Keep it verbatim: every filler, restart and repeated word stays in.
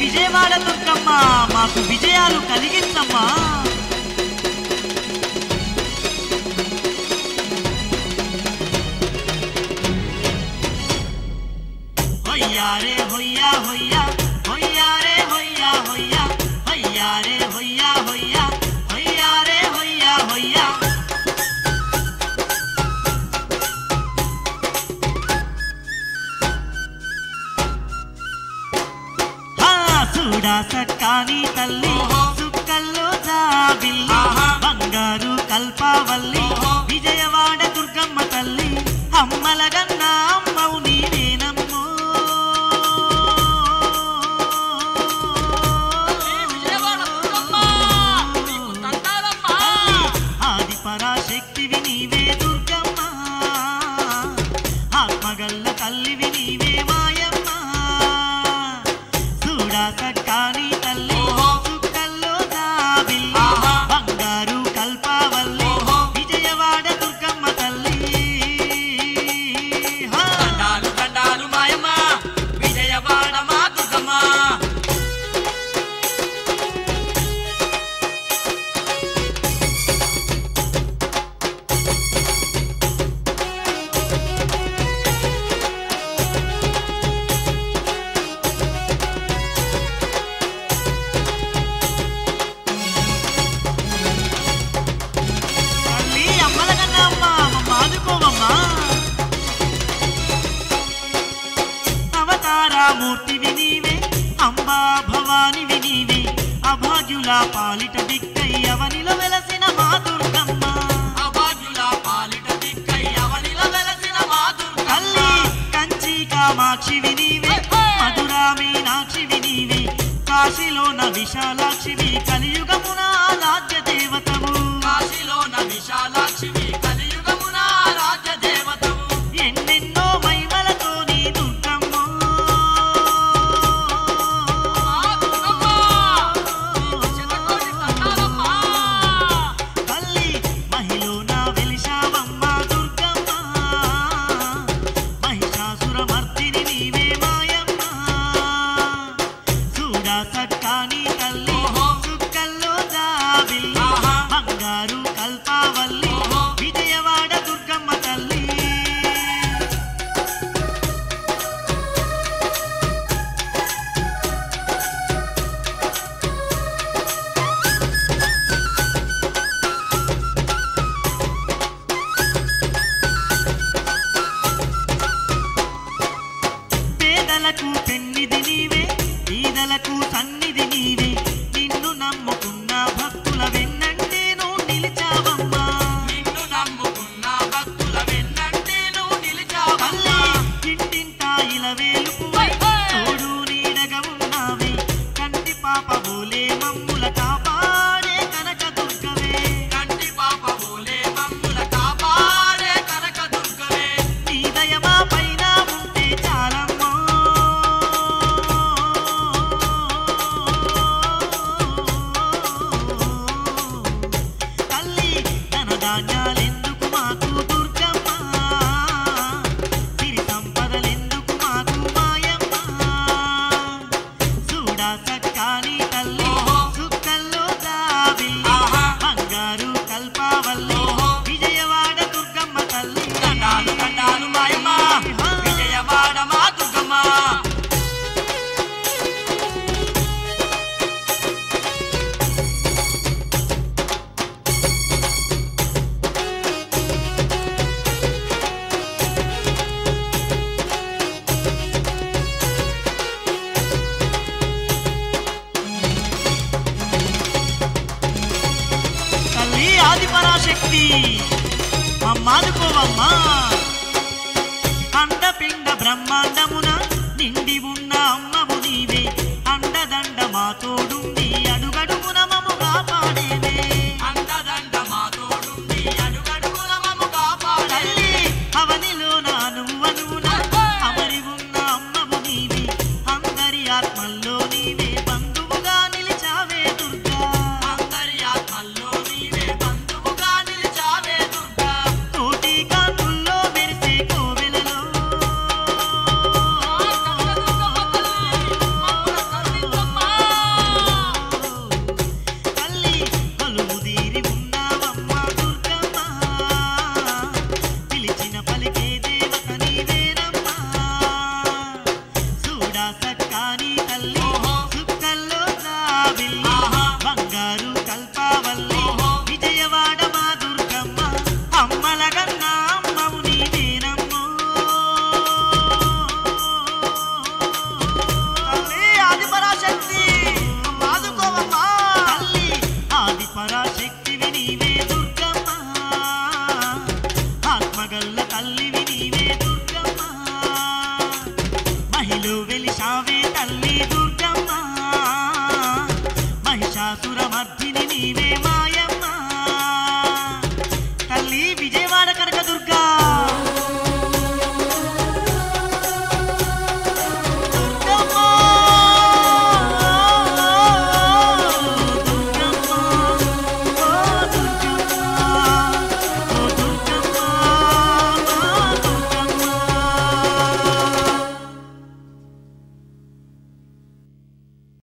విజయవాడ దుర్గమ్మ మాకు విజయాలు కలిగించమ్మా. హొయ్యారే హొయ్యా హొయ్యా హొయ్యారే హొయ్యా హొయ్యా హొయ్యారే హొయ్యా హొయ్యా హొయ్యారే హొయ్యా హొయ్యా. చూడా సక్కాని తల్లి సుక్కల్లో జాబిల్లి బంగారు కల్పావల్లి విజయవాడ దుర్గమ్మ తల్లి అమ్మలగన్న అమ్మవు నీవేనమ్మో. ఆది పరాశక్తివి నీవే దుర్గమ్మ ఆత్మగల్ల తల్లివి నీవే మాయమ్మ. చూడా సక్కాని తల్లి సుక్కల్లో జాబిల్లి బంగారు కల్పావల్లి విజయవాడ దుర్గమ్మ తల్లి. దండాలు దండాలు మాయమ్మ విజయవాడ మా దుర్గమ్మ. తల్లి అమ్మలగన్న అమ్మ మమ్మ ఆదుకోవమ్మా. అవతారామూర్తివి నీవే అంబా భవానివి నీవే అభాగ్యుల పాలిట దిక్కై అవనిలో వెలసిన మా దుర్గమ్మ. అభాగ్యుల పాలిట దిక్కై అవనిల వెలసిన మా దుర్గమ్మ. తల్లి కంచి కామాక్షివి నీవే మధురా మీనాక్షివి నీవే కాశీలోన విశాలాక్షివి కలియుగమున ఆరాధ్య దేవతవు. కాశీలోన విశాలాక్షివి కలియుగమున రాజ్య దేవతవు. ఎన్నెన్నో మహిమలతో నీ దుర్గమ్మో. మా దుర్గమ్మ నీకు శతకోటి దండాలమ్మ. తల్లి మహిళన వెలిశావమ్మ దుర్గమ్మ మహిషాసురమర్దిని నీవే మాయమ్మ. చూడా సక్కాని తల్లి సుక్కల్లో జాబిల్లి బంగారు కల్పావల్లి విజయవాడ దుర్గమ్మ తల్లి. పేదలకు పెన్నిది నీవే బీదలకు సన్నిధి నీవే నిన్ను నమ్ముకున్న భక్తుల వెన్నంటేను నిలిచావమ్మా. నిన్ను నమ్ముకున్న భక్తుల వెన్నంటే నువ్వు నిలిచావమ్మ. తల్లి ఇంటింటా ఇలవేలుపువై తోడు నీడగా ఉన్నావే కంటి పాప బోలే మమ్ముల కాపాడే కనక దుర్గవే. కంటి పాప బోలే మమ్ముల కాపాడే కనక దుర్గవే. నీ దయ మా పైన ఉంటే చాలమ్మో. తల్లి ధనధాన్యాలెందుకు మాకు దుర్గమ్మ సిరి సంపదలెందుకు మాకు మాయమ్మ. చూడా సక్కాని తల్లి సుక్కల్లో జాబిల్లి బంగారు కల్పావల్లి విజయవాడ దుర్గమ్మ తల్లి. దండాలు దండాలు మాయమ్మ విజయవాడ మా దుర్గమ్మ. తల్లి ఆది పరాశక్తి మమ్మాదుకోవమ్మా. అండపిండ బ్రహ్మాండమున నిండి ఉన్న అమ్మవు నీవే అండదండ మా తోడుండి అడుగడుగున మము కాపాడేవే. అండదండ మా తోడుండి అడుగడుగున మమ్ము కాపాడే. తల్లి అవనిలోన నువ్వనువున అమరి ఉన్న అమ్మవు నీవే అందరి ఆత్మల్లో నీవే బంధువుగా నిలిచావే దుర్గా. అందరి ఆత్మల్లో నీవే బంధువుగా నిలిచావే దుర్గా. కోటి కాంతుల్లో మెరిసే కోవెలలో మా కనక దుర్గమ్మ తల్లి మమ్ముల కరుణించమ్మ. కనకదుర్గ